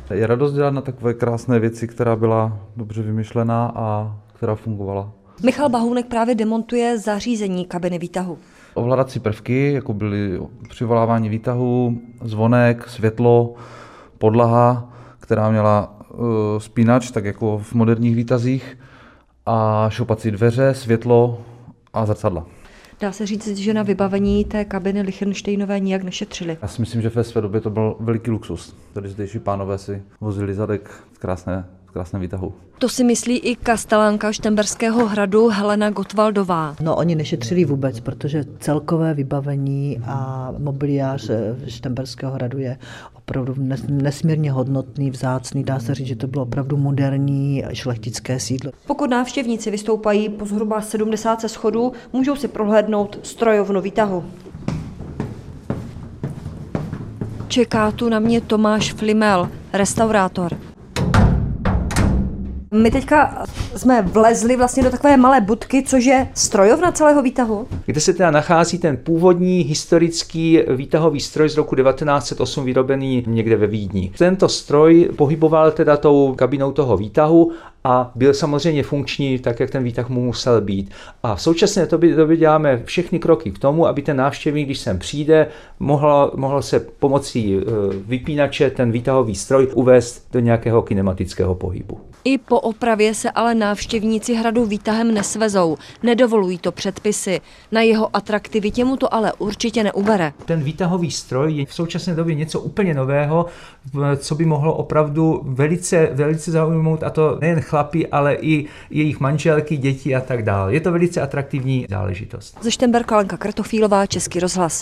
Je radost dělat na takové krásné věci, která byla dobře vymyšlená a která fungovala. Michal Bahounek právě demontuje zařízení kabiny výtahu. Ovládací prvky, jako byly přivolávání výtahu, zvonek, světlo, podlaha, která měla spínač, tak jako v moderních výtazích, a šoupací dveře, světlo a zrcadla. Dá se říct, že na vybavení té kabiny Lichtenštejnové nijak nešetřili. Já si myslím, že ve své době to byl veliký luxus. Tady zdejší pánové si vozili zadek v krásném výtahu. To si myslí i kastelánka Štemberského hradu Helena Gottwaldová. No, oni nešetřili vůbec, protože celkové vybavení a mobiliář Štemberského hradu je opravdu nesmírně hodnotný, vzácný. Dá se říct, že to bylo opravdu moderní šlechtické sídlo. Pokud návštěvníci vystoupají po zhruba 70 schodů, můžou si prohlédnout strojovnu výtahu. Čeká tu na mě Tomáš Flimel, restaurátor. My teďka jsme vlezli vlastně do takové malé budky, což je strojovna celého výtahu. Kde se teda nachází ten původní historický výtahový stroj z roku 1908 vyrobený někde ve Vídni. Tento stroj pohyboval teda tou kabinou toho výtahu a byl samozřejmě funkční tak, jak ten výtah mu musel být. A v současné době děláme všechny kroky k tomu, aby ten návštěvník, když sem přijde, mohl se pomocí vypínače ten výtahový stroj uvést do nějakého kinematického pohybu. I po opravě se ale návštěvníci hradu výtahem nesvezou. Nedovolují to předpisy. Na jeho atraktivitě mu to ale určitě neubere. Ten výtahový stroj je v současné době něco úplně nového, co by mohlo opravdu velice zaujmout, a to nejen chlapi, ale i jejich manželky, děti a tak dále. Je to velice atraktivní záležitost. Ze Štemberka Lenka Kratochvílová, Český rozhlas.